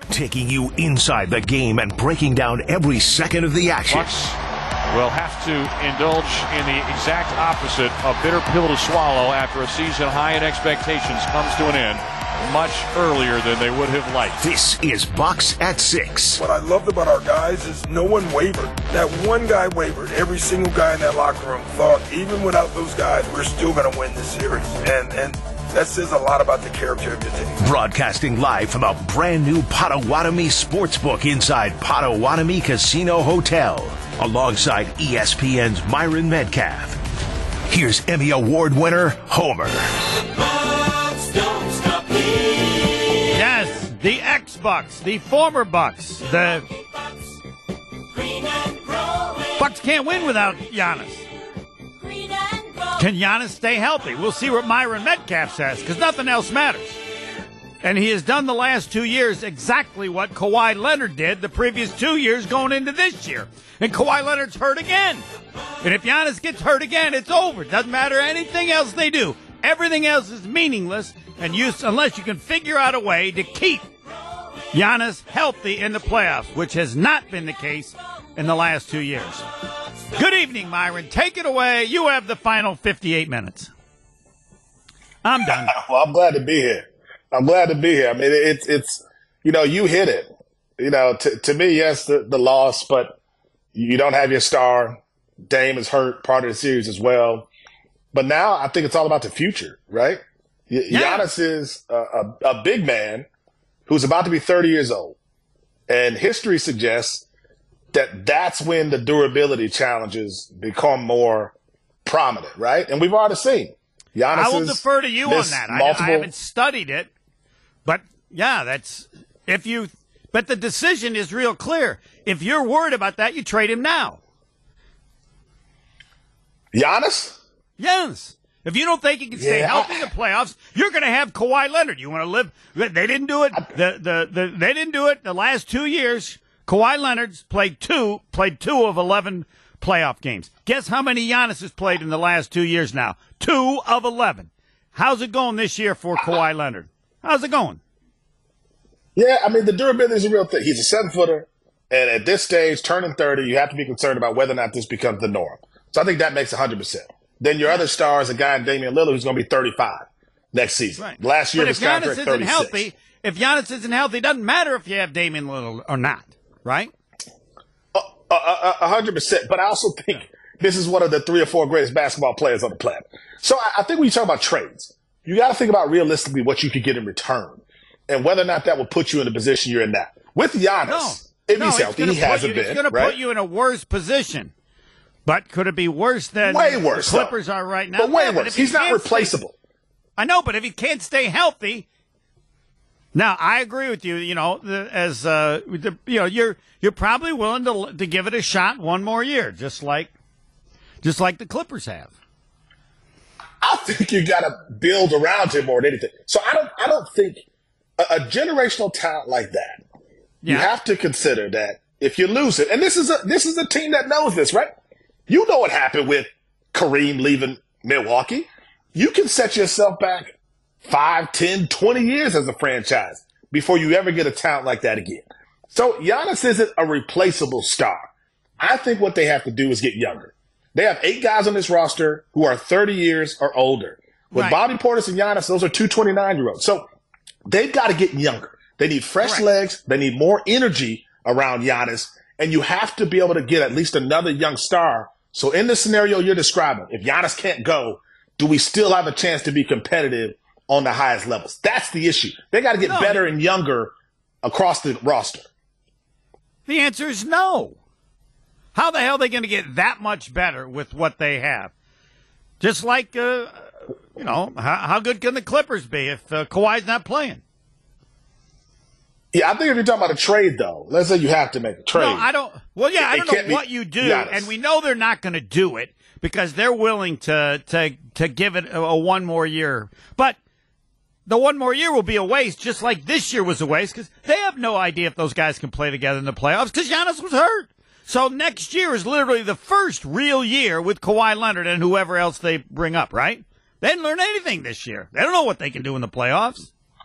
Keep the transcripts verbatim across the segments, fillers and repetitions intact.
taking you inside the game and breaking down every second of the action. Bucks will have to indulge in the exact opposite, a bitter pill to swallow after a season high in expectations comes to an end much earlier than they would have liked. This is Bucks at Six. What I loved about our guys is no one wavered. That one guy wavered. Every single guy in that locker room thought, even without those guys, we're still going to win this series. And and that says a lot about the character of the team. Broadcasting live from a brand new Potawatomi Sportsbook inside Potawatomi Casino Hotel, alongside E S P N's Myron Metcalf. Here's Emmy Award winner Homer. Bucks don't stop here. Yes, the ex-Bucks, the former Bucks. The Bucks can't win without Giannis. Can Giannis stay healthy? We'll see what Myron Metcalf says, because nothing else matters. And he has done the last two years exactly what Kawhi Leonard did the previous two years going into this year. And Kawhi Leonard's hurt again. And if Giannis gets hurt again, it's over. Doesn't matter anything else they do. Everything else is meaningless and use, unless you can figure out a way to keep Giannis healthy in the playoffs, which has not been the case in the last two years. Good evening, Myron. Take it away. You have the final fifty-eight minutes. I'm done. Well, I'm glad to be here. I'm glad to be here. I mean, it's, it's you know, you hit it. You know, to, to me, yes, the, the loss, but you don't have your star. Dame is hurt, part of the series as well. But now I think it's all about the future, right? Y- Yeah. Giannis is a, a, a big man who's about to be thirty years old. And history suggests that that's when the durability challenges become more prominent, right? And we've already seen Giannis. I will defer to you on missed that. I, multiple- I haven't studied it, but yeah, that's if you. But the decision is real clear. If you're worried about that, you trade him now. Giannis? Yes. If you don't think he can stay Yeah, healthy I- in the playoffs, you're going to have Kawhi Leonard. You want to live? They didn't do it. The, the the they didn't do it the last two years. Kawhi Leonard's played two played two of eleven playoff games. Guess how many Giannis has played in the last two years now? Two of eleven. How's it going this year for Kawhi Leonard? How's it going? Yeah, I mean, the durability is a real thing. He's a seven-footer, and at this stage, turning thirty, you have to be concerned about whether or not this becomes the norm. So I think that makes one hundred percent. Then your other star is a guy in Damian Lillard who's going to be thirty-five next season. Right. Last year, but his if Giannis contract, isn't thirty-six. healthy, if Giannis isn't healthy, it doesn't matter if you have Damian Lillard or not, right? A hundred percent. But I also think this is one of the three or four greatest basketball players on the planet. So I, I think when you talk about trades, you got to think about realistically what you could get in return and whether or not that will put you in the position you're in now. With Giannis, No, if no, he's it's healthy, gonna he put hasn't you, been. It's going right? to put you in a worse position. But could it be worse than Way worse, the Clippers though. are right now? But way Yeah, worse. if he He's not can't replaceable. Stay, I know, but if he can't stay healthy, now I agree with you. You know, the, as uh, the, you know, you're you're probably willing to to give it a shot one more year, just like just like the Clippers have. I think you got to build around him more than anything. So I don't. I don't think a, a generational talent like that. You Yeah. have to consider that if you lose it, and this is a this is a team that knows this, right? You know what happened with Kareem leaving Milwaukee. You can set yourself back five, ten, twenty years as a franchise before you ever get a talent like that again. So Giannis isn't a replaceable star. I think what they have to do is get younger. They have eight guys on this roster who are thirty years or older. With Right. Bobby Portis and Giannis, those are two twenty-nine-year-olds. So they've got to get younger. They need fresh Correct. legs. They need more energy around Giannis. And you have to be able to get at least another young star. So in the scenario you're describing, if Giannis can't go, do we still have a chance to be competitive on the highest levels? That's the issue. They got to get No. better and younger across the roster. The answer is no. How the hell are they going to get that much better with what they have? Just like, uh, you know, how, how good can the Clippers be if uh, Kawhi's not playing? Yeah, I think if you're talking about a trade, though, let's say you have to make a trade. No, I don't. Well, yeah, I It don't can't know be what you do, Giannis. and we know they're not going to do it because they're willing to to to give it a, a one more year. But the one more year will be a waste, just like this year was a waste, because they have no idea if those guys can play together in the playoffs because Giannis was hurt. So next year is literally the first real year with Kawhi Leonard and whoever else they bring up, right? They didn't learn anything this year. They don't know what they can do in the playoffs.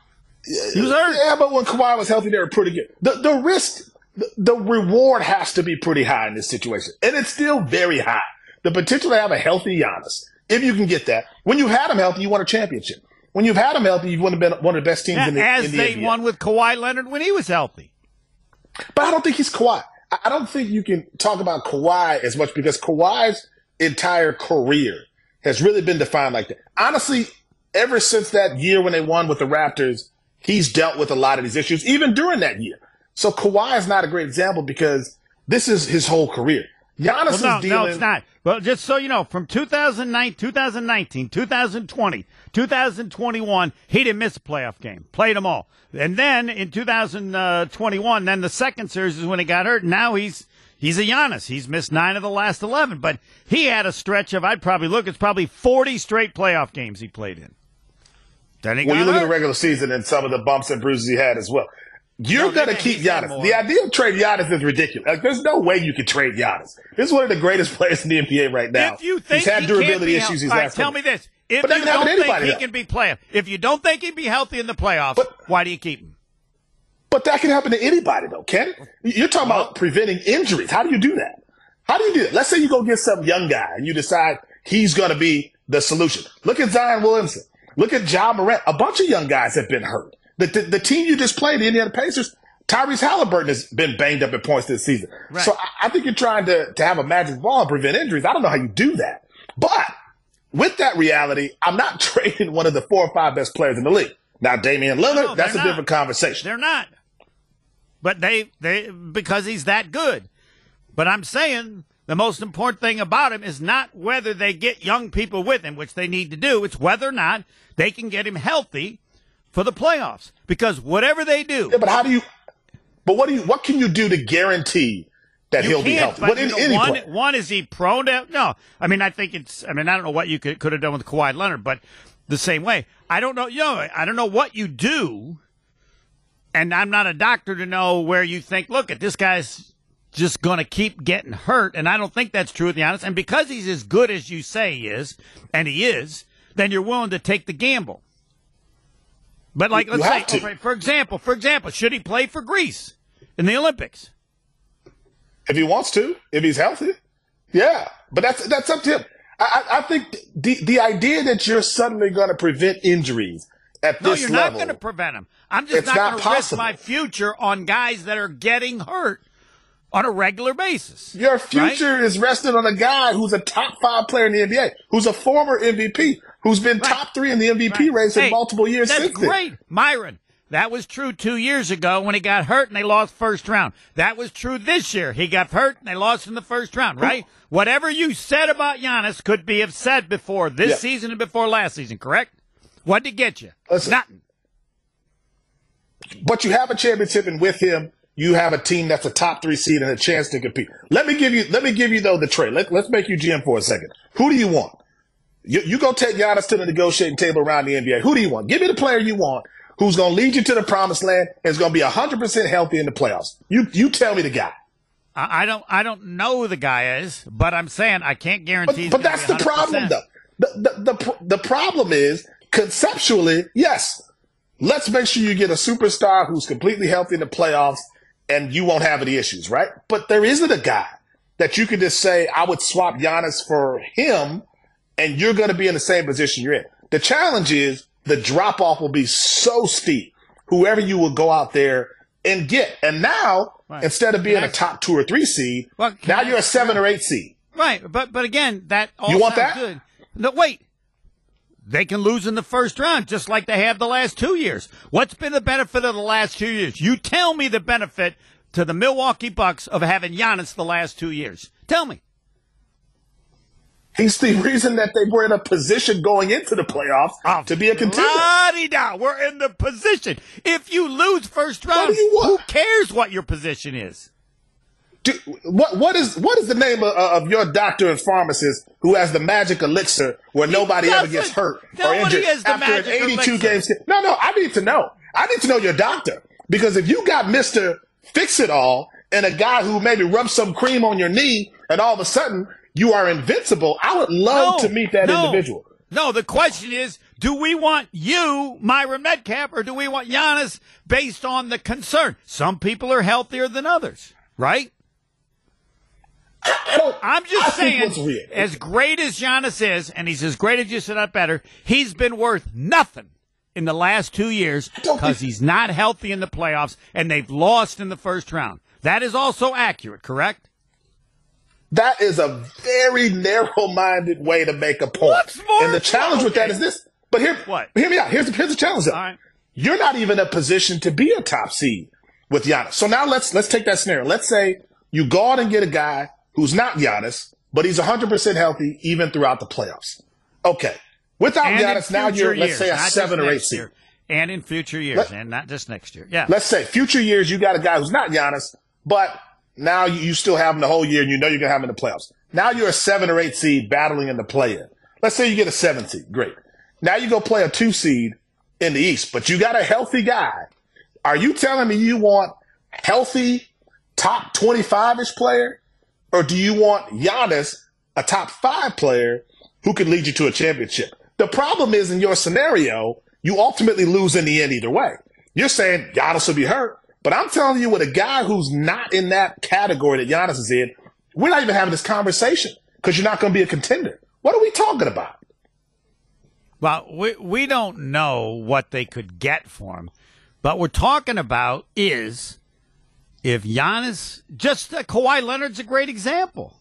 He was hurt. Yeah, but when Kawhi was healthy, they were pretty good. The the risk, the, the reward has to be pretty high in this situation, and it's still very high. The potential to have a healthy Giannis, if you can get that. When you've had him healthy, you won a championship. When you've had him healthy, you've been one of the best teams yeah, in the as in the they N B A. won with Kawhi Leonard when he was healthy. But I don't think he's Kawhi. I don't think you can talk about Kawhi as much because Kawhi's entire career has really been defined like that. Honestly, ever since that year when they won with the Raptors, he's dealt with a lot of these issues, even during that year. So Kawhi is not a great example because this is his whole career. Giannis well, no, is dealing. No, it's not. Well, just so you know, from two thousand nine, two thousand nineteen, two thousand twenty, two thousand twenty-one, he didn't miss a playoff game. Played them all. And then in two thousand twenty-one, then the second series is when he got hurt. Now he's he's a Giannis. He's missed nine of the last eleven. But he had a stretch of, I'd probably look, it's probably forty straight playoff games he played in. Then he when got you look hurt. at the regular season and some of the bumps and bruises he had as well. You're No, going to they- keep he's had Giannis. more. The idea of trade Giannis is ridiculous. Like, there's no way you can trade Giannis. This is one of the greatest players in the N B A right now. If you think he's had he durability can't be issues. healthy, He's all had right, tell some- me this. If But that you can happen don't to think anybody, he though. can be playing, if you don't think he'd be healthy in the playoffs, But- why do you keep him? But that can happen to anybody, though, can it? You're talking about preventing injuries. How do you do that? How do you do that? Let's say you go get some young guy and you decide he's going to be the solution. Look at Zion Williamson. Look at Ja Morant. A bunch of young guys have been hurt. The, the, the team you just played, the Indiana Pacers, Tyrese Halliburton has been banged up at points this season. Right. So I, I think you're trying to, to have a magic ball and prevent injuries. I don't know how you do that. But with that reality, I'm not trading one of the four or five best players in the league. Now, Damian Lillard, No, that's a they're not. different conversation. They're not. But they, they, because he's that good. But I'm saying the most important thing about him is not whether they get young people with him, which they need to do. It's whether or not they can get him healthy for the playoffs. Because whatever they do, Yeah, but how do you? But what do you? What can you do to guarantee that you he'll be can't, healthy? but What in you know, any one, player? one, is he prone to? No. I mean, I think it's, I mean, I don't know what you could, could have done with Kawhi Leonard, but the same way. I don't know, you know, I don't know what you do, and I'm not a doctor to know where you think, look, at this guy's just going to keep getting hurt, and I don't think that's true with Giannis. And because he's as good as you say he is, and he is, then you're willing to take the gamble. But like, You let's have say, to. okay, for example, for example, should he play for Greece in the Olympics? If he wants to, if he's healthy, yeah. But that's that's up to him. I, I I think the the idea that you're suddenly going to prevent injuries at No, this you're level. not going to prevent him. I'm just It's not, not going to risk possible. my future on guys that are getting hurt on a regular basis. Your future right? is resting on a guy who's a top five player in the N B A, who's a former M V P, who's been Right. top three in the M V P Right. race Hey, in multiple years That's since then. great. Myron, that was true two years ago when he got hurt and they lost first round. That was true this year. He got hurt and they lost in the first round, right? Whatever you said about Giannis could be have said before this Yeah. season and before last season, correct? What did it get you? Listen. Nothing. But you have a championship, and with him, you have a team that's a top three seed and a chance to compete. Let me give you, let me give you though the trade. Let, let's make you G M for a second. Who do you want? You, you go take Giannis to the negotiating table around the N B A. Who do you want? Give me the player you want, who's going to lead you to the promised land and is going to be one hundred percent healthy in the playoffs. You, you tell me the guy. I I don't. I don't know who the guy is, but I'm saying I can't guarantee. But, he's but gonna that's be the problem, one hundred percent. though. The, the, the, pr- the problem is, conceptually, yes, let's make sure you get a superstar who's completely healthy in the playoffs and you won't have any issues, right? But there isn't a guy that you can just say, I would swap Giannis for him and you're going to be in the same position you're in. The challenge is the drop-off will be so steep, whoever you will go out there and get. And now, Right. instead of being Can I- a top two or three seed, Well, can now I- you're a seven or eight seed. Right, but but again, that all You want sounds that? good. No, wait. They can lose in the first round, just like they have the last two years. What's been the benefit of the last two years? You tell me the benefit to the Milwaukee Bucks of having Giannis the last two years. Tell me. He's the reason that they were in a position going into the playoffs to be a contender. La-di-da, we're in the position. If you lose first round, do you want? who cares what your position is? Dude, what what is what is the name of, of your doctor and pharmacist who has the magic elixir where nobody ever gets doesn't. hurt or Nobody injured has the after an magic eighty-two elixir. game season? No, no, I need to know. I need to know your doctor because if you got Mister Fix-It-All and a guy who maybe rubs some cream on your knee and all of a sudden you are invincible, I would love No, to meet that no. individual. No, the question is, Do we want you, Myron Metcalf, or do we want Giannis based on the concern? Some people are healthier than others, right? I don't, I'm just I think saying, as great as Giannis is, and he's as great as you said, not better, he's been worth nothing in the last two years because he's not healthy in the playoffs, and they've lost in the first round. That is also accurate, correct? That is a very narrow-minded way to make a point. What's more and the challenge with that is this. But hear, what? hear me out. Here's the, here's the challenge, though. All right. You're not even in a position to be a top seed with Giannis. So now let's let's take that scenario. Let's say you go out and get a guy who's not Giannis, but he's one hundred percent healthy even throughout the playoffs. Okay. Without And Giannis, now you're, years, let's say, a seven or eight seed. Year. And in future years, Let, and not just next year. Yeah. Let's say future years, you got a guy who's not Giannis, but now you, you still have him the whole year, and you know you're going to have him in the playoffs. Now you're a seven or eight seed battling in the play-in. Let's say you get a seven seed. Great. Now you go play a two seed in the East, but you got a healthy guy. Are you telling me you want healthy top twenty-five-ish player, or do you want Giannis, a top five player who could lead you to a championship? The problem is, in your scenario, you ultimately lose in the end either way. You're saying Giannis will be hurt, but I'm telling you, with a guy who's not in that category that Giannis is in, we're not even having this conversation because you're not going to be a contender. What are we talking about? Well, we we don't know what they could get for him, but we're talking about is if Giannis, just uh, Kawhi Leonard's a great example,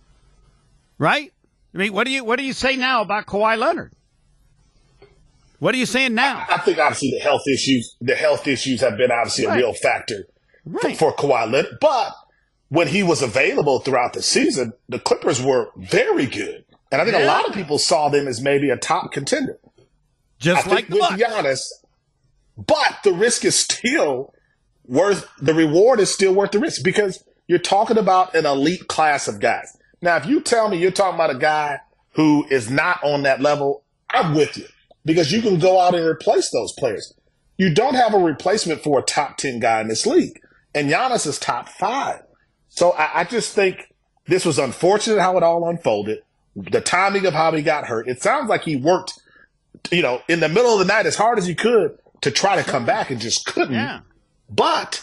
right? I mean, what do you what do you say now about Kawhi Leonard? What are you saying now? I think obviously the health issues, the health issues have been obviously right. a real factor right. for, for Kawhi Leonard. But when he was available throughout the season, the Clippers were very good. And I think yeah. a lot of people saw them as maybe a top contender. Just I like think the with Bucks. Giannis, but the risk is still worth, the reward is still worth the risk because you're talking about an elite class of guys. Now, if you tell me you're talking about a guy who is not on that level, I'm with you because you can go out and replace those players. You don't have a replacement for a top ten guy in this league, and Giannis is top five. So I, I just think this was unfortunate how it all unfolded. The timing of how he got hurt. It sounds like he worked, you know, in the middle of the night as hard as he could to try to come back and just couldn't. Yeah. But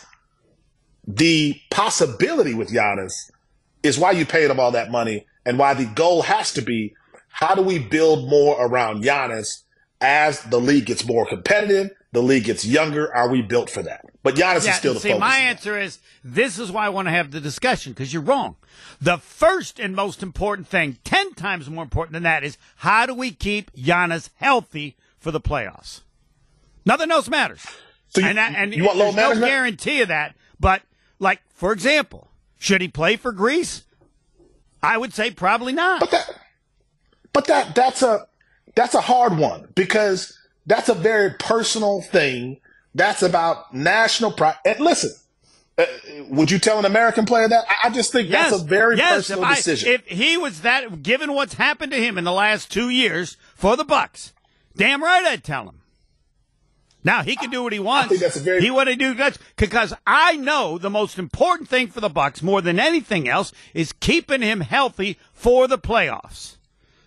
the possibility with Giannis is why you paid him all that money and why the goal has to be how do we build more around Giannis as the league gets more competitive, the league gets younger. Are we built for that? But Giannis yeah, is still the see, focus. my answer is this is why I want to have the discussion because you're wrong. The first and most important thing, ten times more important than that, is how do we keep Giannis healthy for the playoffs? Nothing else matters. So you, and and you want there's low management? no guarantee of that. But, like, for example, should he play for Greece? I would say probably not. But that, but that that's a that's a hard one because that's a very personal thing. That's about national pride. And listen, uh, would you tell an American player that? I, I just think yes, that's a very yes, personal if I, decision. If he was that, given what's happened to him in the last two years for the Bucks, damn right I'd tell him. Now, he can do what he wants. I think that's a very- he what he do that's because I know the most important thing for the Bucks more than anything else is keeping him healthy for the playoffs.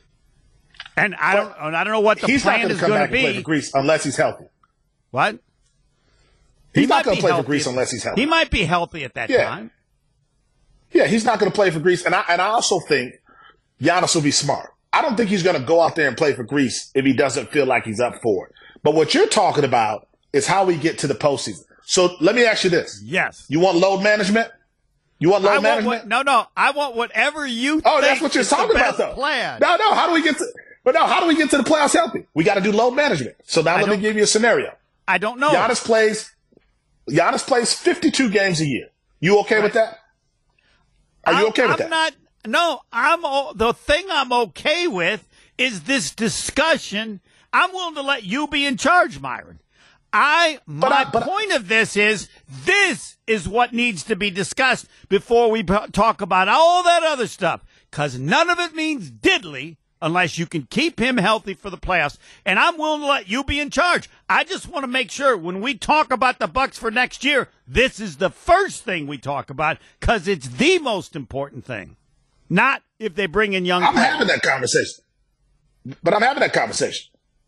And I don't, and I don't know what the he's plan not is come going back to be. and play for Greece unless he's healthy. What? He's He not might going be to play for healthy Greece at- unless he's healthy. He might be healthy at that Yeah. time. Yeah, he's not going to play for Greece. And I, and I also think Giannis will be smart. I don't think he's going to go out there and play for Greece if he doesn't feel like he's up for it. But what you're talking about is how we get to the postseason. So let me ask you this. Yes. You want load management? You want I load want management? what, no, no. I want whatever you Oh, think that's what you're is the talking about, best though. plan. No, no. How do we get to? But no, how do we get to the playoffs healthy? We got to do load management. So now I let me don't- give you a scenario. I don't know. Giannis plays. Giannis plays fifty-two games a year. You okay with that? Are you I'm- okay with I'm that? not. No, I'm. o- The thing I'm okay with is this discussion. I'm willing to let you be in charge, Myron. I my I- but I- point of this is this is what needs to be discussed before we p- talk about all that other stuff, because none of it means diddly unless you can keep him healthy for the playoffs. And I'm willing to let you be in charge. I just want to make sure when we talk about the Bucks for next year, this is the first thing we talk about because it's the most important thing, not if they bring in young I'm players. having that conversation. But I'm having that conversation.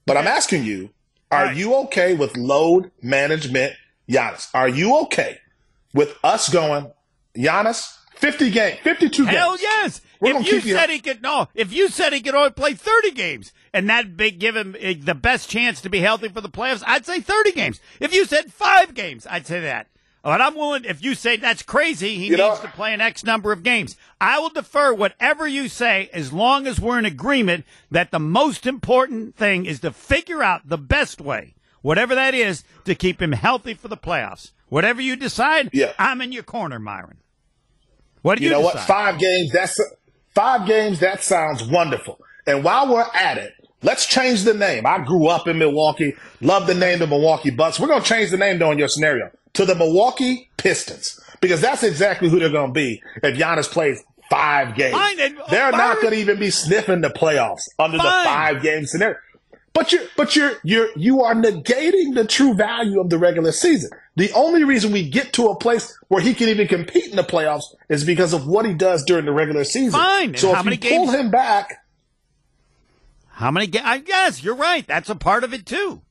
But I'm asking you, are right. you okay with load management, Giannis? Are you okay with us going, Giannis, fifty games, fifty-two Hell games? yes. We're if you keep said you- he could, no, if you said he could only play thirty games and that big give him uh, the best chance to be healthy for the playoffs, I'd say thirty games. If you said five games, I'd say that. But I'm willing, if you say that's crazy, he you needs know, to play an X number of games. I will defer whatever you say as long as we're in agreement that the most important thing is to figure out the best way, whatever that is, to keep him healthy for the playoffs. Whatever you decide, yeah. I'm in your corner, Myron. What do you, you know decide? what? Five games, that's five games, that sounds wonderful. And while we're at it, let's change the name. I grew up in Milwaukee, love the name the Milwaukee Bucks. We're going to change the name, though, in your scenario, to the Milwaukee Pistons, because that's exactly who they're going to be if Giannis plays five games. Fine, and, oh, they're Byron, not going to even be sniffing the playoffs under fine. the five-game scenario. But you're, but you're, you're, you are negating the true value of the regular season. The only reason we get to a place where he can even compete in the playoffs is because of what he does during the regular season. Fine. So and if how many you pull games? him back, How many games? I guess you're right. That's a part of it too.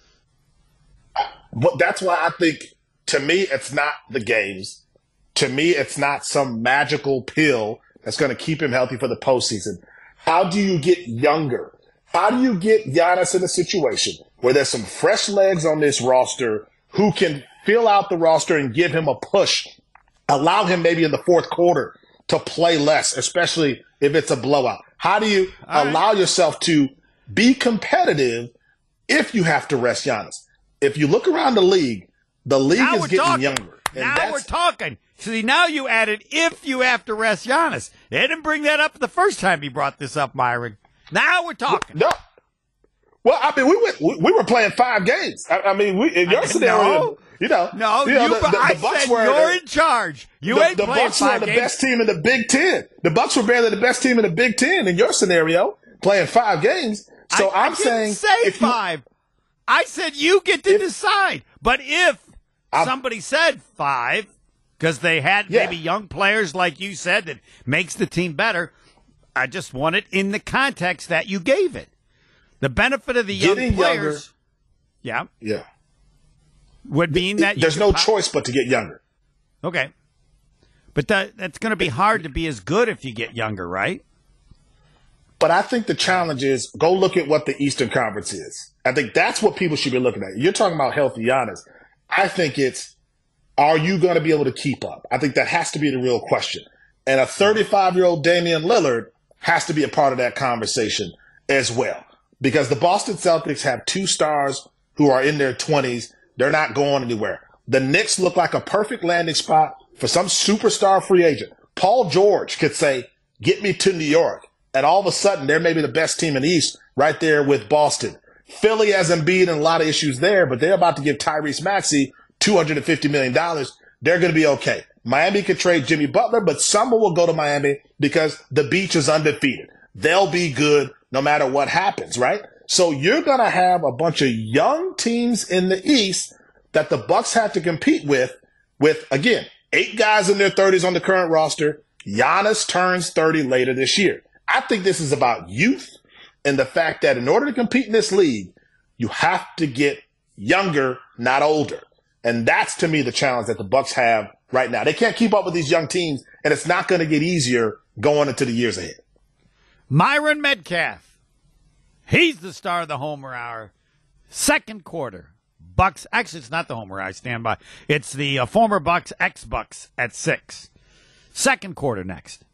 but that's why I think, to me, it's not the games. To me, it's not some magical pill that's going to keep him healthy for the postseason. How do you get younger? How do you get Giannis in a situation where there's some fresh legs on this roster who can fill out the roster and give him a push, allow him maybe in the fourth quarter to play less, especially if it's a blowout? How do you All allow right. yourself to be competitive if you have to rest Giannis? If you look around the league, the league Now is we're getting talking. younger. And Now that's- we're talking. See, now you added if you have to rest Giannis. They didn't bring that up the first time you brought this up, Myron. Now we're talking. No. Well, I mean, we went, we, we were playing five games. I, I mean, we, in your I- scenario, no. you know, No, you know, you, the, the, I the Bucks said were you're the, in charge. You the, ain't the playing Bucks were five the games. best team in the Big Ten. The Bucks were barely the best team in the Big Ten in your scenario, playing five games. So I, I'm I saying, didn't say if you- five. I said you get to If- decide. But if I'm- somebody said five, because they had Yeah. maybe young players like you said that makes the team better, I just want it in the context that you gave it. The benefit of the young Getting players, yeah, yeah, would mean that you there's could no po- choice but to get younger. Okay, but that that's going to be hard to be as good if you get younger, right? But I think the challenge is go look at what the Eastern Conference is. I think that's what people should be looking at. You're talking about healthy Giannis. I think it's, are you going to be able to keep up? I think that has to be the real question. And a thirty-five-year-old Damian Lillard has to be a part of that conversation as well. Because the Boston Celtics have two stars who are in their twenties. They're not going anywhere. The Knicks look like a perfect landing spot for some superstar free agent. Paul George could say, get me to New York. And all of a sudden, they're maybe the best team in the East right there with Boston. Philly has Embiid and a lot of issues there, but they're about to give Tyrese Maxey two hundred fifty million dollars. They're going to be okay. Miami could trade Jimmy Butler, but someone will go to Miami because the beach is undefeated. They'll be good no matter what happens, right? So you're going to have a bunch of young teams in the East that the Bucks have to compete with, with, again, eight guys in their thirties on the current roster. Giannis turns thirty later this year. I think this is about youth and the fact that in order to compete in this league, you have to get younger, not older. And that's, to me, the challenge that the Bucks have right now. They can't keep up with these young teams, and it's not going to get easier going into the years ahead. Myron Metcalf. He's the star of the Homer Hour. Second quarter. Bucks. Actually, it's not the Homer Hour. I stand by. It's the uh, former Bucks, ex-Bucks at six. Second quarter next.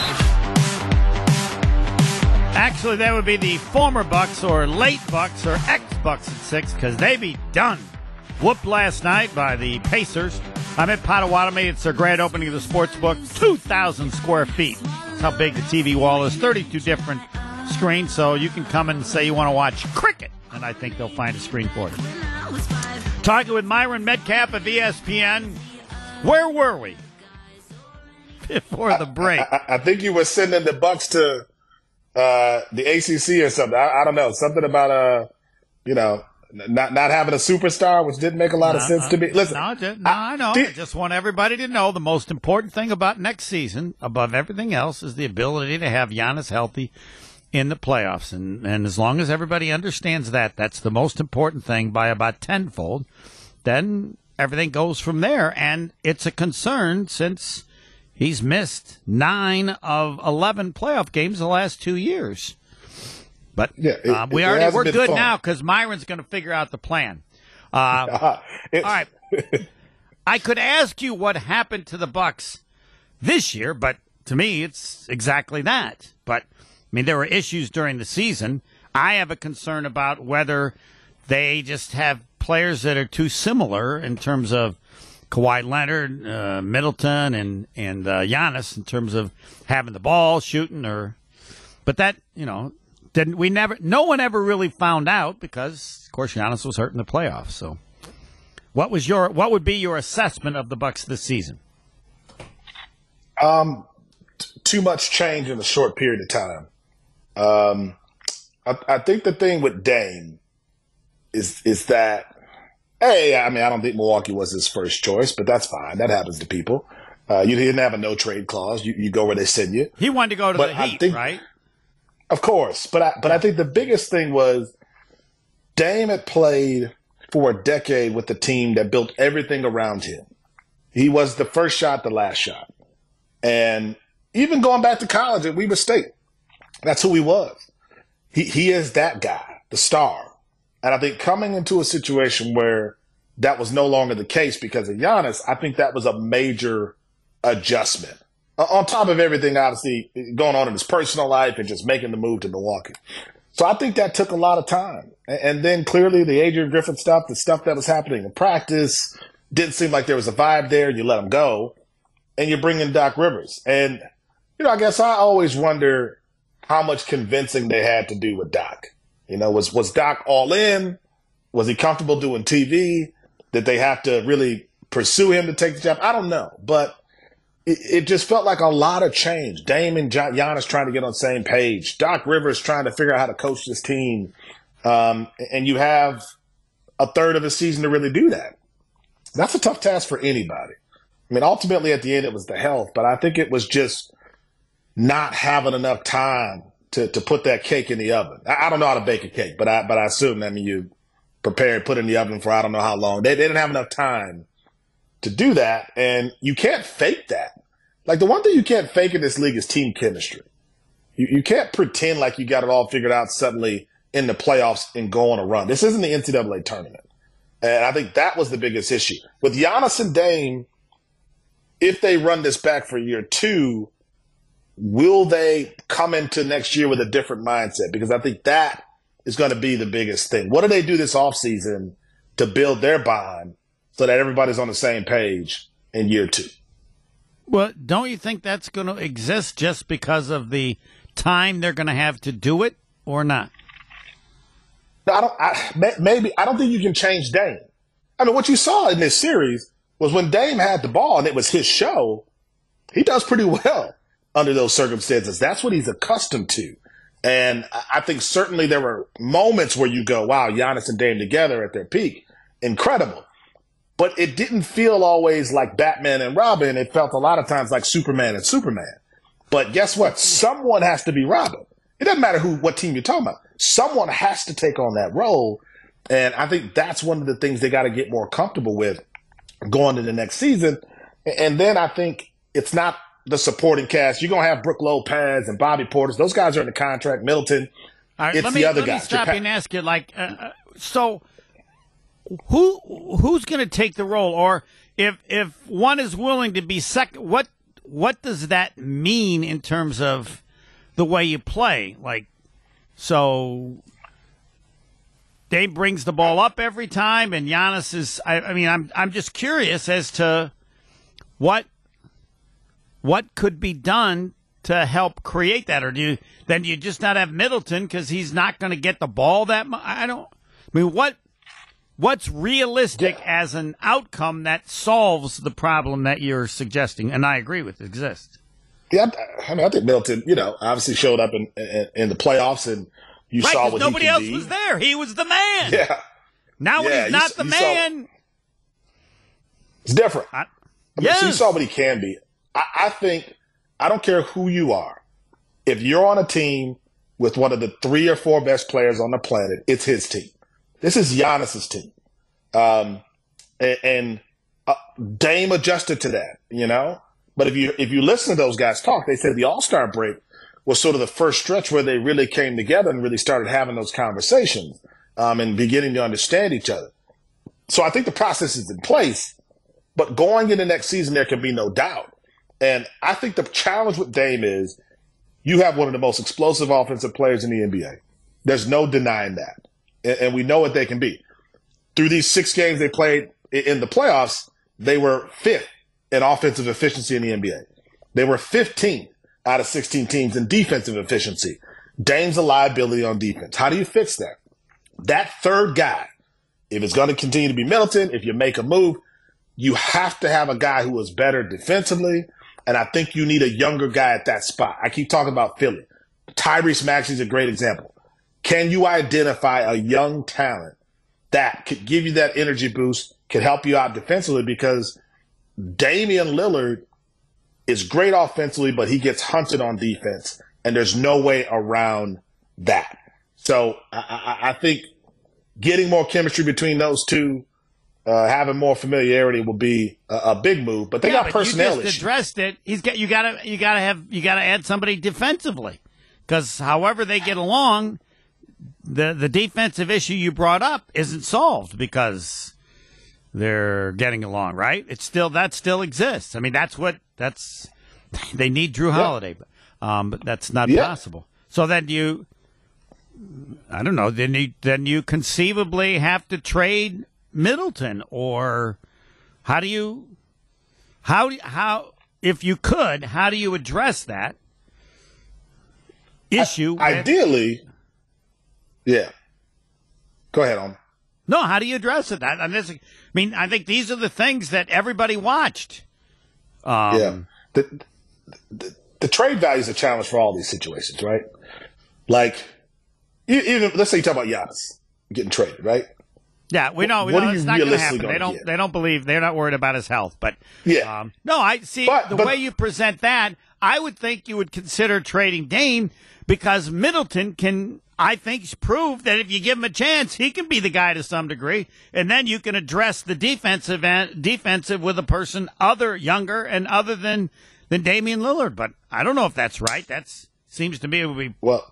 Actually, that would be the former Bucks or late Bucks or ex-Bucks at six because they be done. Whooped last night by the Pacers. I'm at Potawatomi. It's their grand opening of the sports book. two thousand square feet. That's how big the T V wall is. thirty-two different screens, so you can come and say you want to watch cricket, and I think they'll find a screen for you. Talking with Myron Metcalf of E S P N. Where were we before the break? I, I, I think you were sending the Bucks to uh, the A C C or something. I, I don't know. Something about, uh, you know, Not not having a superstar, which didn't make a lot no, of sense no, to me. Listen, no, just, no I, I know. Did, I just want everybody to know the most important thing about next season, above everything else, is the ability to have Giannis healthy in the playoffs. And, and as long as everybody understands that, that's the most important thing by about tenfold, then everything goes from there. And it's a concern since he's missed nine of eleven playoff games the last two years. But yeah, it, uh, we it already we're good fun. now because Myron's going to figure out the plan. Uh, all right. I could ask you what happened to the Bucks this year, but to me, it's exactly that. But I mean, there were issues during the season. I have a concern about whether they just have players that are too similar in terms of Kawhi Leonard, uh, Middleton, and and uh, Giannis in terms of having the ball, shooting, or. But that you know, didn't we never? No one ever really found out because, of course, Giannis was hurt in the playoffs. So, what was your what would be your assessment of the Bucks this season? Um, t- too much change in a short period of time. Um, I, I think the thing with Dame is is that, hey, I mean, I don't think Milwaukee was his first choice, but that's fine. That happens to people. Uh, you didn't have a no trade clause. You, you go where they send you. He wanted to go to but the I Heat, think, right? Of course, but I, but I think the biggest thing was Dame had played for a decade with the team that built everything around him. He was the first shot, the last shot. And even going back to college at Weber State, that's who he was. He he is that guy, the star. And I think coming into a situation where that was no longer the case because of Giannis, I think that was a major adjustment. Uh, on top of everything, obviously, going on in his personal life and just making the move to Milwaukee. So I think that took a lot of time. And, and then clearly the Adrian Griffin stuff, the stuff that was happening in practice, didn't seem like there was a vibe there, and you let him go. And you bring in Doc Rivers. And, you know, I guess I always wonder how much convincing they had to do with Doc. You know, was, was Doc all in? Was he comfortable doing T V? Did they have to really pursue him to take the job? I don't know. But it, it just felt like a lot of change. Dame and Gian- Giannis trying to get on the same page. Doc Rivers trying to figure out how to coach this team. Um, and you have a third of the season to really do that. That's a tough task for anybody. I mean, ultimately, at the end, it was the health, but I think it was just not having enough time to, to put that cake in the oven. I, I don't know how to bake a cake, but I but I assume, I mean, you prepare and put it in the oven for I don't know how long. They, they didn't have enough time to do that, and you can't fake that. Like, the one thing you can't fake in this league is team chemistry. You, you can't pretend like you got it all figured out suddenly in the playoffs and go on a run. This isn't the N C double A tournament, and I think that was the biggest issue. With Giannis and Dame, if they run this back for year two, will they come into next year with a different mindset? Because I think that is going to be the biggest thing. What do they do this offseason to build their bond so that everybody's on the same page in year two? Well, don't you think that's going to exist just because of the time they're going to have to do it or not? I don't. I, maybe I don't think you can change Dame. I mean, what you saw in this series was when Dame had the ball and it was his show, he does pretty well under those circumstances. That's what he's accustomed to. And I think certainly there were moments where you go, wow, Giannis and Dame together at their peak, incredible. But it didn't feel always like Batman and Robin. It felt a lot of times like Superman and Superman. But guess what? Someone has to be Robin. It doesn't matter who, what team you're talking about. Someone has to take on that role. And I think that's one of the things they got to get more comfortable with going to the next season. And then I think it's not the supporting cast. You're going to have Brook Lopez and Bobby Portis. Those guys are in the contract. Middleton. All right, it's let the me, other let guys. me stop Japan- you and ask you, like, uh, uh, so who who's going to take the role? Or if if one is willing to be second, what what does that mean in terms of the way you play? Like, so Dave brings the ball up every time, and Giannis is. I, I mean, I'm I'm just curious as to what what could be done to help create that, or do you then do you just not have Middleton because he's not going to get the ball that much? I don't. I mean, what what's realistic yeah. as an outcome that solves the problem that you're suggesting, and I agree with exists. Yeah, I mean, I think Middleton, you know, obviously showed up in in, in the playoffs, and you right, saw what nobody he can else be. was there. He was the man. Yeah. Now when yeah, he's not you, the you man, saw, it's different. I, I mean, yes. so you saw what he can be. I, I think I don't care who you are. If you're on a team with one of the three or four best players on the planet, it's his team. This is Giannis's team. Um, and and uh, Dame adjusted to that, you know? But if you if you listen to those guys talk, they said the All-Star break was sort of the first stretch where they really came together and really started having those conversations um, and beginning to understand each other. So I think the process is in place, but going into next season, there can be no doubt. And I think the challenge with Dame is you have one of the most explosive offensive players in the N B A. There's no denying that. And, and we know what they can be. Through these six games they played in the playoffs, they were fifth in offensive efficiency in the N B A. They were fifteenth out of sixteen teams in defensive efficiency. Dame's a liability on defense. How do you fix that? That third guy, if it's going to continue to be Middleton, if you make a move, you have to have a guy who is better defensively, and I think you need a younger guy at that spot. I keep talking about Philly. Tyrese Maxey's a great example. Can you identify a young talent that could give you that energy boost, could help you out defensively? Because Damian Lillard is great offensively, but he gets hunted on defense, and there's no way around that. So I, I, I think getting more chemistry between those two, uh, having more familiarity will be a, a big move. But they yeah, got but personnel you just issues. addressed it. He's got you got to you got to have you got to add somebody defensively, because however they get along, the the defensive issue you brought up isn't solved because they're getting along, right? It's still that still exists. I mean, that's what that's they need Drew Holiday, yeah. but, um, but that's not yeah. possible. So then you, I don't know. Then you then you conceivably have to trade Middleton, or how do you how how if you could how do you address that issue? I, with, ideally, yeah. Go ahead, on. No, how do you address it? I, I mean, I think these are the things that everybody watched. Um, yeah. The, the, the trade value is a challenge for all these situations, right? Like, even let's say you talk about Giannis getting traded, right? Yeah, we know. We what know are it's you not going to happen. realistically They don't. get? They don't believe. They're not worried about his health. But Yeah. um, no, I see But- the but- way you present that. I would think you would consider trading Dame because Middleton can. I think prove that if you give him a chance, he can be the guy to some degree, and then you can address the defensive end, defensive with a person other younger and other than than Damian Lillard. But I don't know if that's right. That's seems to me it would be. Well,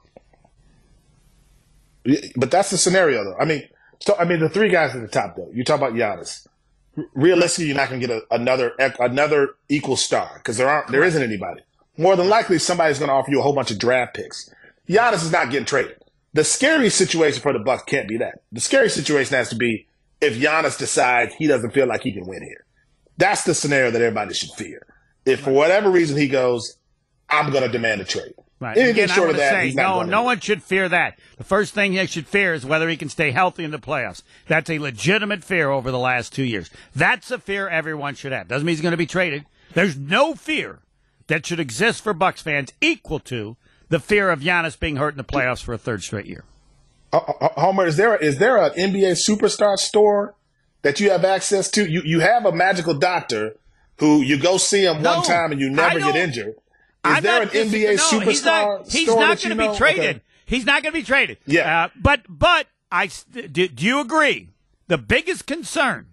but that's the scenario, though. I mean, so I mean, the three guys at the top, though. You talk about Giannis. Realistically, you're not going to get a, another another equal star because there aren't there isn't anybody. More than likely, somebody's going to offer you a whole bunch of draft picks. Giannis is not getting traded. The scary situation for the Bucks can't be that. The scary situation has to be if Giannis decides he doesn't feel like he can win here. That's the scenario that everybody should fear. If for whatever reason he goes, I'm going to demand a trade. Right. Anything Again, short I of that, say, he's not no, going no to one should fear that. The first thing they should fear is whether he can stay healthy in the playoffs. That's a legitimate fear over the last two years. That's a fear everyone should have. Doesn't mean he's going to be traded. There's no fear that should exist for Bucks fans equal to the fear of Giannis being hurt in the playoffs for a third straight year. Homer, is there is there an N B A superstar store that you have access to? You you have a magical doctor who you go see him No, one time and you never get injured. Is I'm there not an N B A dis- no, superstar he's not, he's store not that you going to know? be traded. Okay. He's not going to be traded. Yeah. Uh, but but I do, do you agree? The biggest concern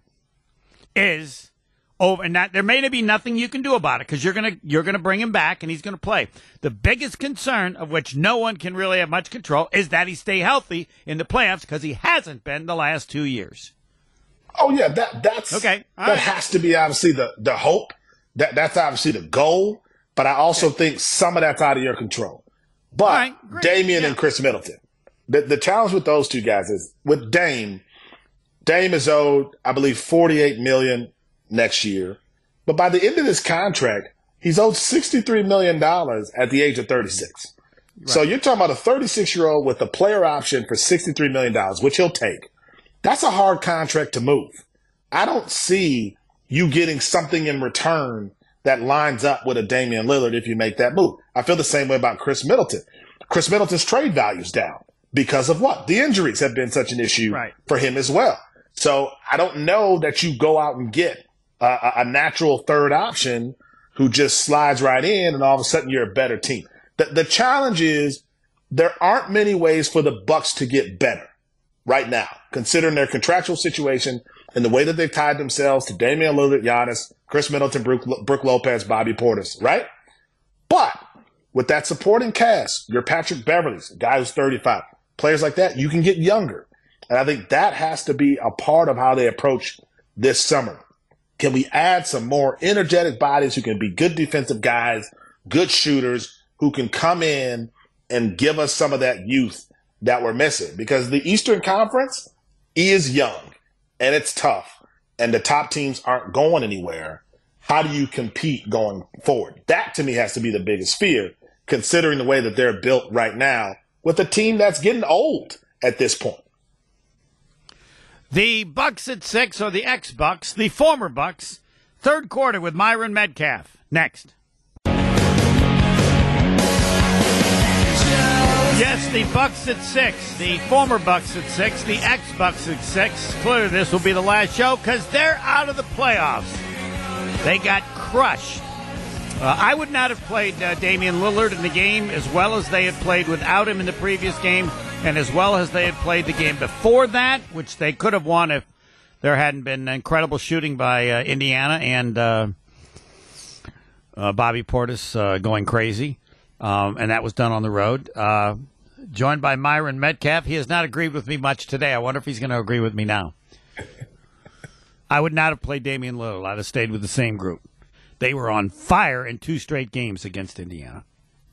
is over, and that there may be nothing you can do about it because you're gonna you're gonna bring him back and he's gonna play. The biggest concern, of which no one can really have much control, is that he stay healthy in the playoffs because he hasn't been the last two years. Oh yeah, that that's Okay. All that right. has to be obviously the the hope. That that's obviously the goal. But I also Okay. think some of that's out of your control. But All right, great. Damian Yeah. and Chris Middleton. The the challenge with those two guys is with Dame, Dame is owed, I believe, forty-eight million dollars next year. But by the end of this contract, he's owed sixty-three million dollars at the age of thirty-six. Right. So you're talking about a thirty-six-year-old with a player option for sixty-three million dollars, which he'll take. That's a hard contract to move. I don't see you getting something in return that lines up with a Damian Lillard if you make that move. I feel the same way about Chris Middleton. Chris Middleton's trade value's down because of what? The injuries have been such an issue Right. for him as well. So I don't know that you go out and get a, a natural third option who just slides right in and all of a sudden you're a better team. The, the challenge is there aren't many ways for the Bucks to get better right now, considering their contractual situation and the way that they've tied themselves to Damian Lillard, Giannis, Chris Middleton, Brook, Brook Lopez, Bobby Portis, right? But with that supporting cast, your Patrick Beverleys, a guy who's thirty-five, players like that, you can get younger. And I think that has to be a part of how they approach this summer. Can we add some more energetic bodies who can be good defensive guys, good shooters, who can come in and give us some of that youth that we're missing? Because the Eastern Conference is young and it's tough and the top teams aren't going anywhere. How do you compete going forward? That to me has to be the biggest fear, considering the way that they're built right now with a team that's getting old at this point. The Bucks at six, or the ex-Bucks, the former Bucks, third quarter with Myron Metcalf. Next. Yes, the Bucks at six, the former Bucks at six, the ex-Bucks at six. Clearly this will be the last show because they're out of the playoffs. They got crushed. Uh, I would not have played uh, Damian Lillard in the game as well as they had played without him in the previous game and as well as they had played the game before that, which they could have won if there hadn't been incredible shooting by uh, Indiana and uh, uh, Bobby Portis uh, going crazy. Um, and that was done on the road. Uh, joined by Myron Metcalf. He has not agreed with me much today. I wonder if he's going to agree with me now. I would not have played Damian Lillard. I'd have stayed with the same group. They were on fire in two straight games against Indiana.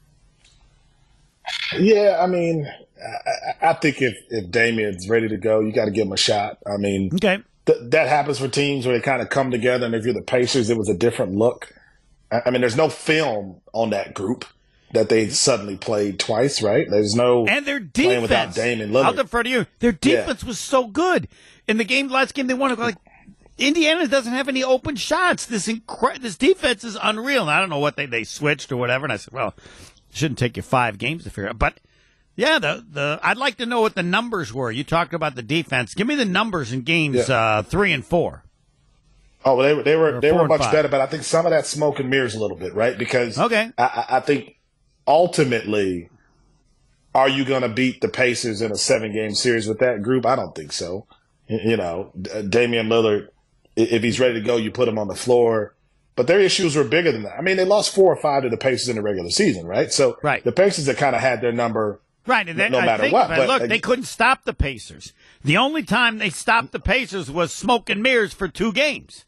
Yeah, I mean, I, I think if, if Damian's ready to go, you got to give him a shot. I mean, okay. th- that happens for teams where they kind of come together, and if you're the Pacers, it was a different look. I, I mean, there's no film on that group that they suddenly played twice, right? There's no and their defense playing without Damian Lillard. I'll defer to you. Their defense yeah. was so good in the game. Last game they won. Like Indiana doesn't have any open shots. This incre- this defense is unreal. And I don't know what they they switched or whatever. And I said, well, it shouldn't take you five games to figure out. But yeah, the the I'd like to know what the numbers were. You talked about the defense. Give me the numbers in games yeah. uh, three and four. Oh, well, they were they were they were much better, but I think some of that smoke and mirrors a little bit, right? Because okay. I, I think. Ultimately, are you going to beat the Pacers in a seven-game series with that group? I don't think so. You know, Damian Lillard, if he's ready to go, you put him on the floor. But their issues were bigger than that. I mean, they lost four or five to the Pacers in the regular season, right? So right. the Pacers have kind of had their number right, and they, no I matter think, what. But, but look, uh, they couldn't stop the Pacers. The only time they stopped the Pacers was smoke and mirrors for two games.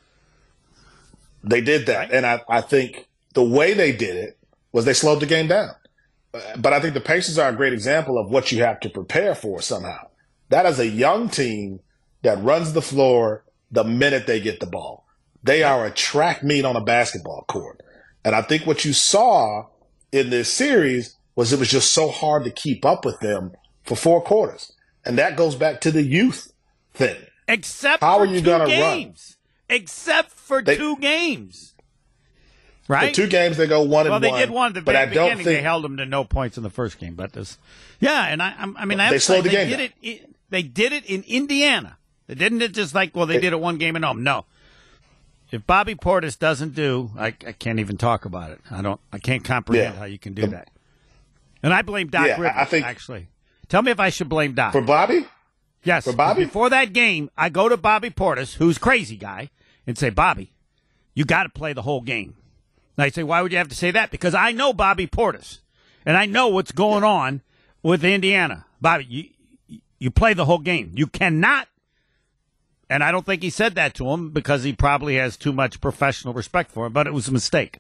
They did that. Right. And I, I think the way they did it was they slowed the game down. But I think the Pacers are a great example of what you have to prepare for somehow. That is a young team that runs the floor the minute they get the ball. They are a track meet on a basketball court. And I think what you saw in this series was it was just so hard to keep up with them for four quarters. And that goes back to the youth thing. Except How for are you two gonna games. Run? Except for they, two games. Right? The two games they go one well, and they one. did one at the but very I don't beginning. think They held them to no points in the first game, but this, yeah. And I, I mean, I they slowed the they game did down. it, it. They did it in Indiana. They didn't it just like well, they did it one game at home. No, if Bobby Portis doesn't do, I, I can't even talk about it. I don't. I can't comprehend yeah. how you can do that. And I blame Doc yeah, Rivers. I think, actually, tell me if I should blame Doc for Bobby. Yes, for Bobby. Before that game, I go to Bobby Portis, who's a crazy guy, and say, Bobby, you got to play the whole game. Now you say, why would you have to say that? Because I know Bobby Portis, and I know what's going on with Indiana. Bobby, you, you play the whole game. You cannot, and I don't think he said that to him because he probably has too much professional respect for him, but it was a mistake.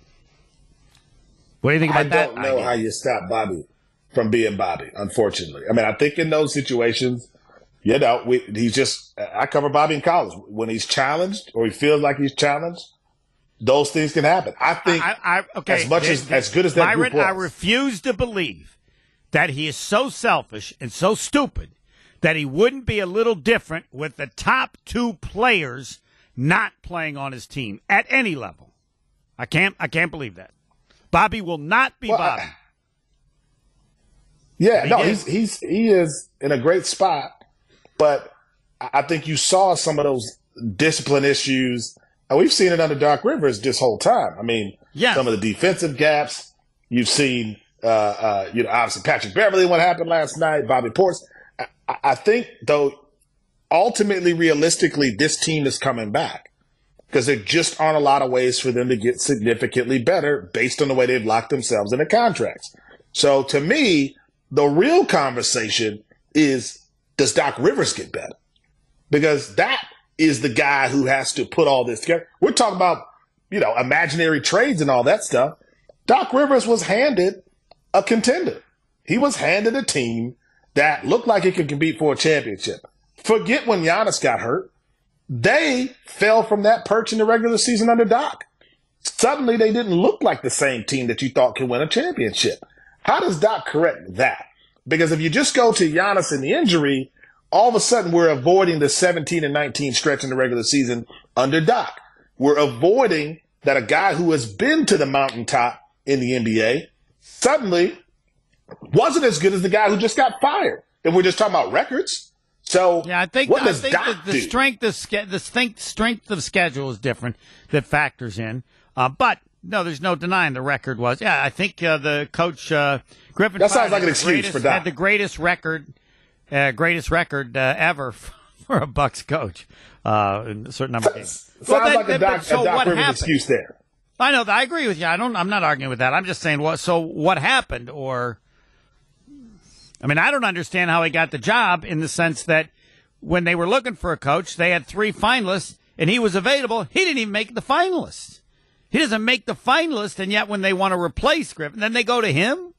What do you think about I that? don't know idea? How you stop Bobby from being Bobby, unfortunately. I mean, I think in those situations, you know, we, he's just, I cover Bobby in college. When he's challenged or he feels like he's challenged, those things can happen. I think I, I, okay, as much this, as as good as that Myron, group was, I refuse to believe that he is so selfish and so stupid that he wouldn't be a little different with the top two players not playing on his team at any level. I can't I can't believe that. Bobby will not be well, Bobby. I, yeah, he no, did. he's he's he is in a great spot, but I think you saw some of those discipline issues. And we've seen it under Doc Rivers this whole time. I mean, yes. some of the defensive gaps. You've seen Uh, uh, you know, obviously Patrick Beverly, what happened last night, Bobby Portis. I, I think, though, ultimately, realistically, this team is coming back because there just aren't a lot of ways for them to get significantly better based on the way they've locked themselves into contracts. So to me, the real conversation is, does Doc Rivers get better? Because that is the guy who has to put all this together. We're talking about, you know, imaginary trades and all that stuff. Doc Rivers was handed a contender. He was handed a team that looked like it could compete for a championship. Forget when Giannis got hurt. They fell from that perch in the regular season under Doc. Suddenly they didn't look like the same team that you thought could win a championship. How does Doc correct that? Because if you just go to Giannis and the injury, all of a sudden we're avoiding the seventeen and nineteen stretch in the regular season under Doc. We're avoiding that a guy who has been to the mountaintop in the N B A suddenly wasn't as good as the guy who just got fired. If we're just talking about records. So yeah, I think, what I does think Doc the, the do? strength of ske- the strength, strength of schedule is different that factors in. Uh, but no, there's no denying the record was. Yeah, I think uh, the coach uh, Griffin. That sounds like an the excuse greatest- for Doc. Had the greatest record, uh, greatest record uh, ever for a Bucks coach uh, in a certain number of games. Sounds Well, then- like a then- Doc, but so a Doc what Rivers happened? excuse there. I know. I agree with you. I don't. I'm not arguing with that. I'm just saying what. So what happened? Or, I mean, I don't understand how he got the job in the sense that when they were looking for a coach, they had three finalists, and he was available. He didn't even make the finalists. He doesn't make the finalists, and yet when they want to replace Griffin, then they go to him.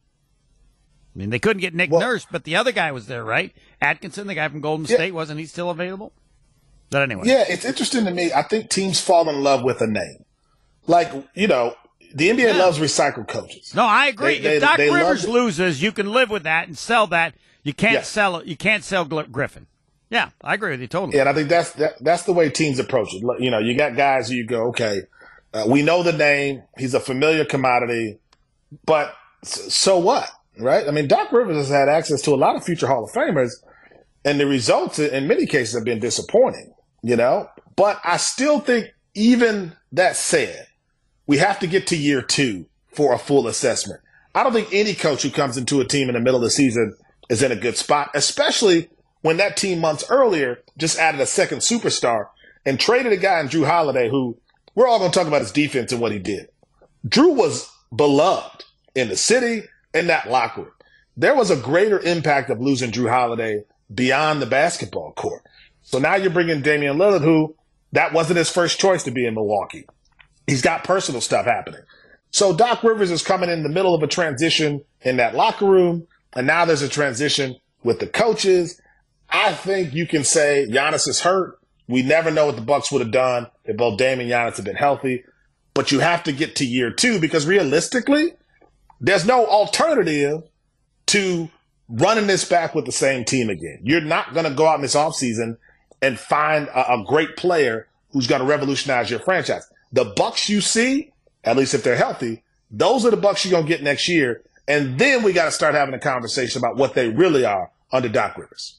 I mean, they couldn't get Nick Well- Nurse, but the other guy was there, right? Atkinson, the guy from Golden Yeah. State, wasn't he still available? But anyway, Yeah, it's interesting to me. I think teams fall in love with a name. Like, you know, the N B A Yeah. loves recycled coaches. No, I agree. They- if they- Doc they love Rivers it. loses, you can live with that and sell that. You can't Yes. sell it. You can't sell Gl- Griffin. Yeah, I agree with you totally. Yeah, and I think that's that, that's the way teams approach it. You know, you got guys who you go, okay, uh, we know the name. He's a familiar commodity. But s- so what, right? I mean, Doc Rivers has had access to a lot of future Hall of Famers, and the results in many cases have been disappointing, you know? But I still think, even that said, we have to get to year two for a full assessment. I don't think any coach who comes into a team in the middle of the season is in a good spot, especially when that team months earlier just added a second superstar and traded a guy in Drew Holiday who we're all going to talk about his defense and what he did. Drew was beloved in the city, in that locker room. There was a greater impact of losing Drew Holiday beyond the basketball court. So now you're bringing Damian Lillard, who that wasn't his first choice to be in Milwaukee. He's got personal stuff happening. So Doc Rivers is coming in the middle of a transition in that locker room, and now there's a transition with the coaches. I think you can say Giannis is hurt. We never know what the Bucks would have done if both Dame and Giannis had been healthy. But you have to get to year two because realistically, there's no alternative to running this back with the same team again. You're not going to go out in this offseason and find a, a great player who's going to revolutionize your franchise. The Bucks you see, at least if they're healthy, those are the Bucks you're going to get next year. And then we got to start having a conversation about what they really are under Doc Rivers.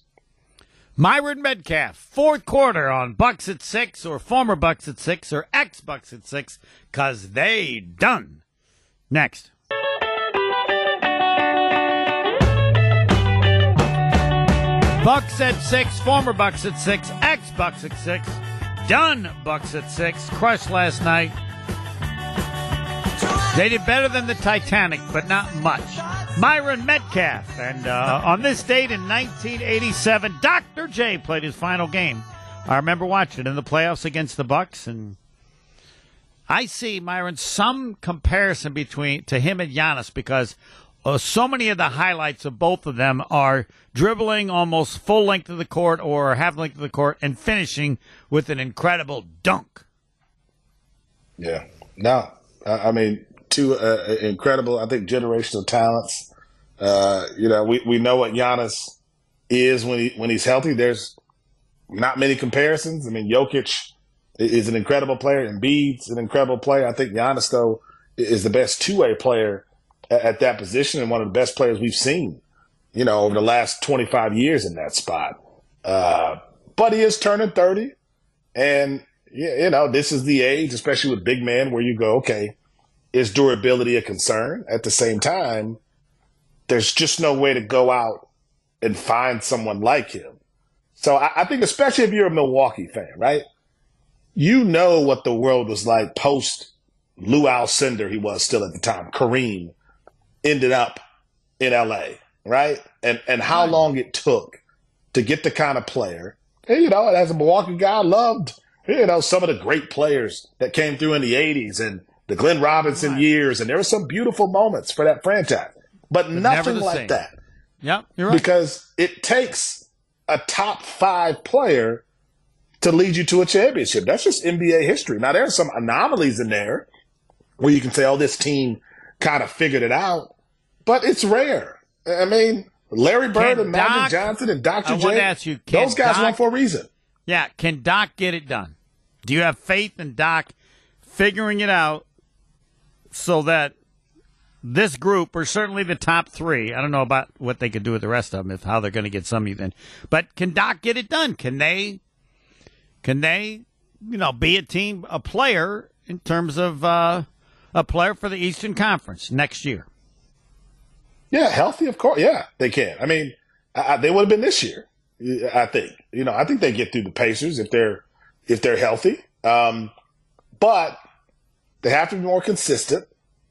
Myron Metcalf, fourth quarter on Bucks at six, or former Bucks at six, or ex-Bucks at six, because they done. Next. Bucks at six, former Bucks at six, ex-Bucks at six, done Bucks at six, crushed last night. They did better than the Titanic, but not much. Myron Metcalf, and uh, on this date in nineteen eighty-seven, Doctor J played his final game. I remember watching it in the playoffs against the Bucks, and I see, Myron, some comparison between to him and Giannis because uh, so many of the highlights of both of them are dribbling almost full length of the court or half length of the court and finishing with an incredible dunk. Yeah. No, I I mean, two uh, incredible, I think, generational talents. Uh, you know, we, we know what Giannis is when he when he's healthy. There's not many comparisons. I mean, Jokic is an incredible player, and Embiid's an incredible player. I think Giannis, though, is the best two-way player at, at that position and one of the best players we've seen, you know, over the last twenty-five years in that spot. Uh, but he is turning thirty, and, you know, this is the age, especially with big men, where you go, okay, is durability a concern? At the same time, there's just no way to go out and find someone like him. So I, I think especially if you're a Milwaukee fan, right? You know what the world was like post Lou Alcindor, he was still at the time. Kareem ended up in L A, right? And and how long it took to get the kind of player. And, you know, as a Milwaukee guy, I loved, you know, some of the great players that came through in the eighties and the Glenn Robinson right. years. And there were some beautiful moments for that franchise. But, but nothing like same. that. Yeah, you're right. Because it takes a top five player to lead you to a championship. That's just N B A history. Now, there are some anomalies in there where you can say, oh, this team kind of figured it out. But it's rare. I mean, Larry Bird can and Doc, Magic Johnson and Doctor J, to ask you, those guys Doc, won for a reason. Yeah, can Doc get it done? Do you have faith in Doc figuring it out so that this group, or certainly the top three, I don't know about what they could do with the rest of them, if how they're going to get some even, but can Doc get it done? Can they, can they, you know, be a team, a player in terms of uh, a player for the Eastern Conference next year? Yeah, healthy, of course. Yeah, they can. I mean, I, they would have been this year. I think. You know, I think they get through the Pacers if they're if they're healthy. Um, but they have to be more consistent.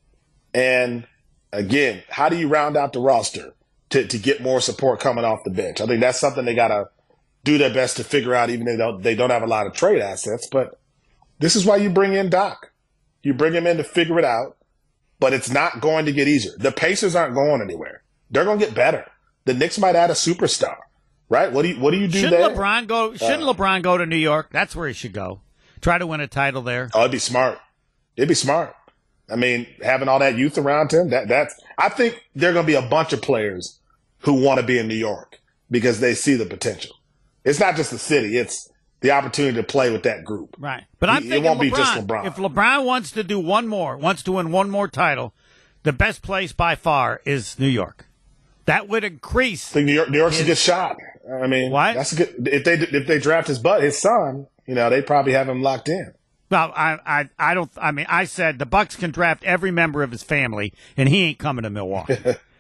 And again, how do you round out the roster to, to get more support coming off the bench? I think that's something they got to do their best to figure out, even though they don't, they don't have a lot of trade assets. But this is why you bring in Doc. You bring him in to figure it out, but it's not going to get easier. The Pacers aren't going anywhere. They're going to get better. The Knicks might add a superstar, right? What do you What do you do shouldn't there? LeBron go, shouldn't uh, LeBron go to New York? That's where he should go. Try to win a title there. Oh, it'd be smart. It'd be smart. I mean, having all that youth around him, that that's. I think there are going to be a bunch of players who want to be in New York because they see the potential. It's not just the city; it's the opportunity to play with that group. Right. But I'm it, thinking it won't LeBron, be just LeBron. If LeBron wants to do one more, wants to win one more title, the best place by far is New York. That would increase. I think New York, New York should get shot. I mean, what? That's a good. If they if they draft his butt, his son, you know, they probably have him locked in. Well, I, I, I don't. I mean, I said the Bucks can draft every member of his family, and he ain't coming to Milwaukee.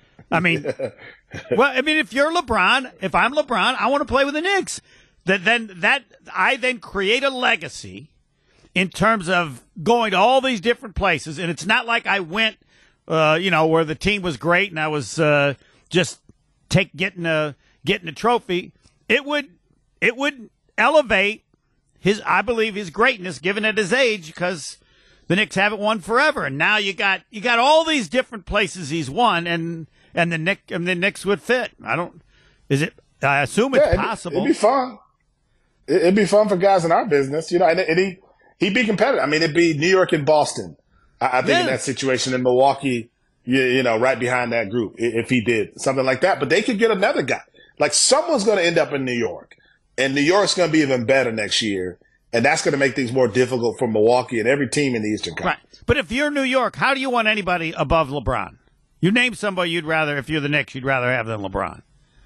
I mean, well, I mean, if you're LeBron, if I'm LeBron, I want to play with the Knicks. That then that I then create a legacy in terms of going to all these different places, and it's not like I went, uh, you know, where the team was great and I was uh, just take getting a getting a trophy. It would it would elevate his, I believe, his greatness, given at his age, because the Knicks haven't won forever, and now you got you got all these different places he's won, and and the Knicks and the Knicks would fit. I don't. Is it? I assume it's yeah, it'd, possible. It'd be fun. It'd be fun for guys in our business, you know. And, and he he'd be competitive. I mean, it'd be New York and Boston. I, I think yeah. in that situation in Milwaukee, you, you know, right behind that group, if he did something like that. But they could get another guy. Like someone's going to end up in New York. And New York's going to be even better next year, and that's going to make things more difficult for Milwaukee and every team in the Eastern Conference. Right. But if you're New York, how do you want anybody above LeBron? You name somebody you'd rather, if you're the Knicks, you'd rather have than LeBron.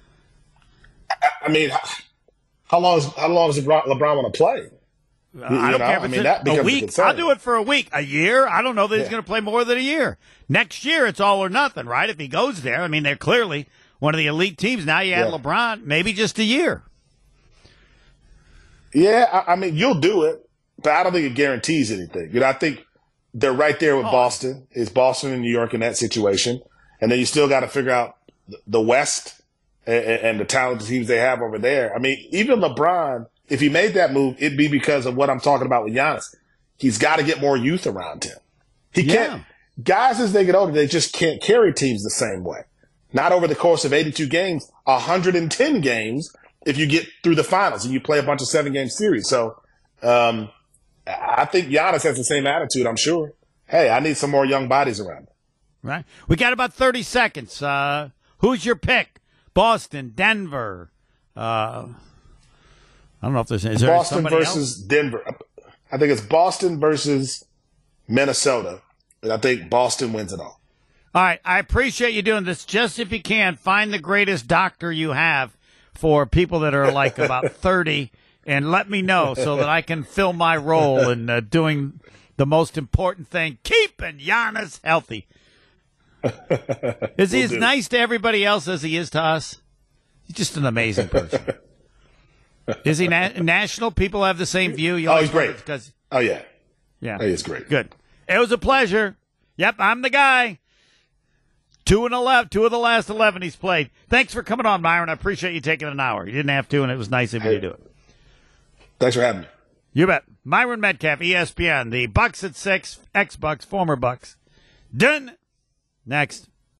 I, I mean, how long is how long does LeBron, LeBron want to play? Uh, I don't know? care if I it's mean, that a week. concern. I'll do it for a week, a year. I don't know that yeah. he's going to play more than a year. Next year, it's all or nothing, right? If he goes there, I mean, they're clearly one of the elite teams. Now you add yeah. LeBron, maybe just a year. Yeah, I, I mean, you'll do it, but I don't think it guarantees anything. You know, I think they're right there with oh. Boston. It's Boston and New York in that situation. And then you still got to figure out the West and, and the talented teams they have over there. I mean, even LeBron, if he made that move, it'd be because of what I'm talking about with Giannis. He's got to get more youth around him. He yeah. can't. Guys, as they get older, they just can't carry teams the same way. Not over the course of eighty-two games, one hundred ten games. If you get through the finals and you play a bunch of seven-game series. So um, I think Giannis has the same attitude, I'm sure. Hey, I need some more young bodies around me. Right. We got about thirty seconds. Uh, who's your pick? Boston, Denver. Uh, I don't know if there's is there Boston versus else? Denver. I think it's Boston versus Minnesota. And I think Boston wins it all. All right. I appreciate you doing this. Just if you can, find the greatest doctor you have for people that are like about thirty, and let me know so that I can fill my role in uh, doing the most important thing, keeping Giannis healthy. Is he Will as do. nice to everybody else as he is to us? He's just an amazing person. Is he na- national? People have the same view. You Oh, like he's great. Because Oh, yeah. yeah, He is great. Good. It was a pleasure. Yep, I'm the guy. Two and eleven, two of the last eleven he's played. Thanks for coming on, Myron. I appreciate you taking an hour. You didn't have to, and it was nice of you Hey. to do it. Thanks for having me. You bet. Myron Metcalf, E S P N. The Bucks at six. Ex-Bucks, former Bucks. Done. Next.